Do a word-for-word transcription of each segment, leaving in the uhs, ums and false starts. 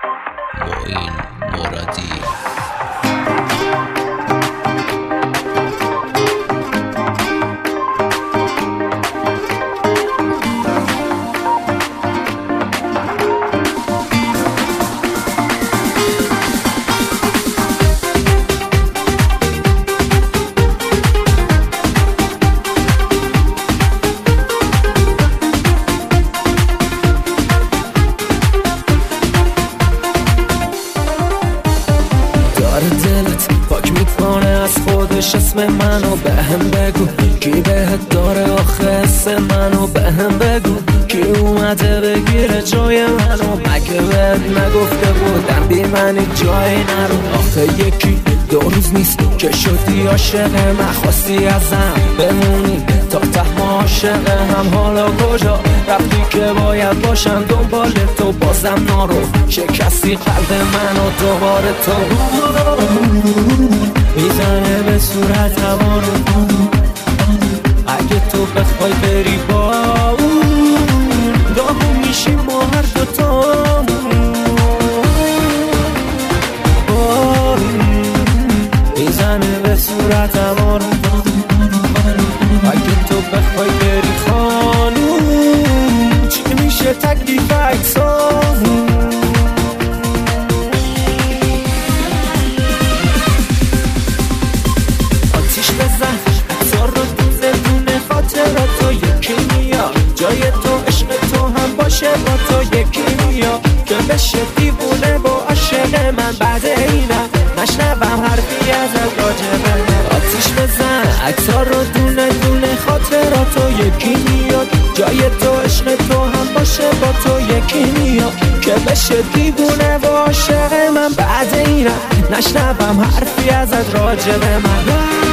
معین مرادی. دلت پاک میکنه از خودش اسم منو به هم بگو کی بهت داره آخه اسم منو به هم بگو کی اومده بگیره جای منو مگه بهت نگفته بودم بی منی جای نرو آخه یکی دو روز نیست که شدی عاشقه من خواستی ازم بمونی تا ته ما عاشقه هم حالا کجا رفتی که باید باشم دنبال تو بازم نارو شکستی قلب منو دوباره تو میزنه به صورت هوارو اگه تو بخوای بری با اون داغون میشیم ما هر دوتامون میزنه به صورت هوارو اگه تو بخوای بری خانون چی میشه تکلیف اجسامون جای تو عشق تو هم باشه با تو یکی میاد که بشه دیوونه با عاشق من بعد اینم نشنوم حرفی از راجبه آتیش بزن عکس‌ها رو دونه دونه خاطراتو یکی میاد جای تو عشق تو هم باشه با تو یکی میاد که بشه دیوونه با عاشق من بعد اینم نشنوم حرفی از راجبه من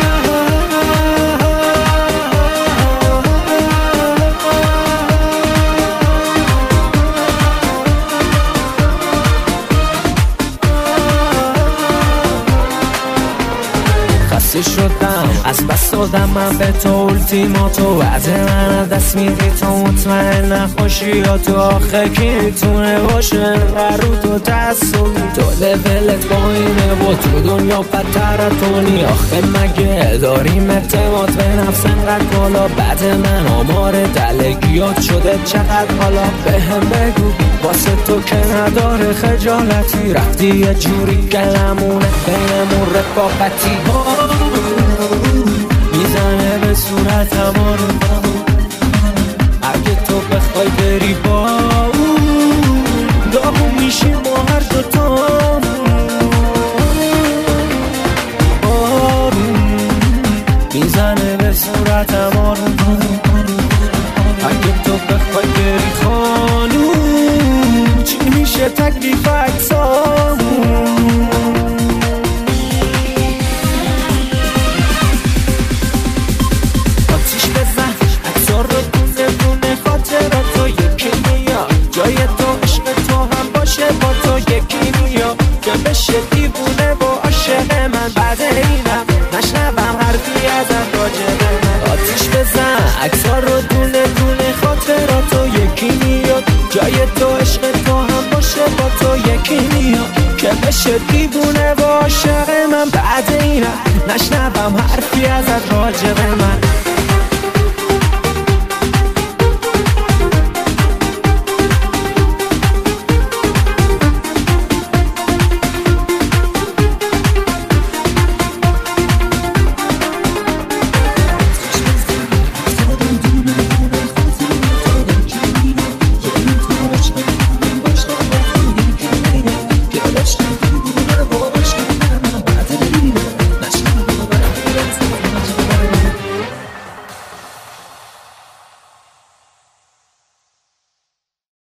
شدم از بس دادم من به تو اولتیماتو از من دست میدی تو مطمئن نخوشی یا تو آخه کی میتونه باشه رو تو دستونی تو لولت با اینه و تو دنیا بدتر تونی آخه مگه داریم اعتماد به نفس انقدر بالا بعد من آمار دلگیات شده چقدر حالا به هم بگو واسه تو که نداره خجالتی رفتی یه جوری گلمونه بینمون رفاقتی میزنه به صورت هوارو اگه تو بخوای بری با اون داغون میشیم ما هر دوتامون میزنه به صورت هوارو اگه تو بخوای بری خانون چی میشه تکلیف اجسامون بشه دیوونه با عاشق من بعد اینم نشنوم حرفی از راجبه من آتیش بزن عکس‌ها رو دونه دونه خاطراتو یکی میاد جای تو عشق تو هم باشه با تو یکی میاد که بشه دیوونه با عاشق من بعد اینم نشنوم حرفی از راجبه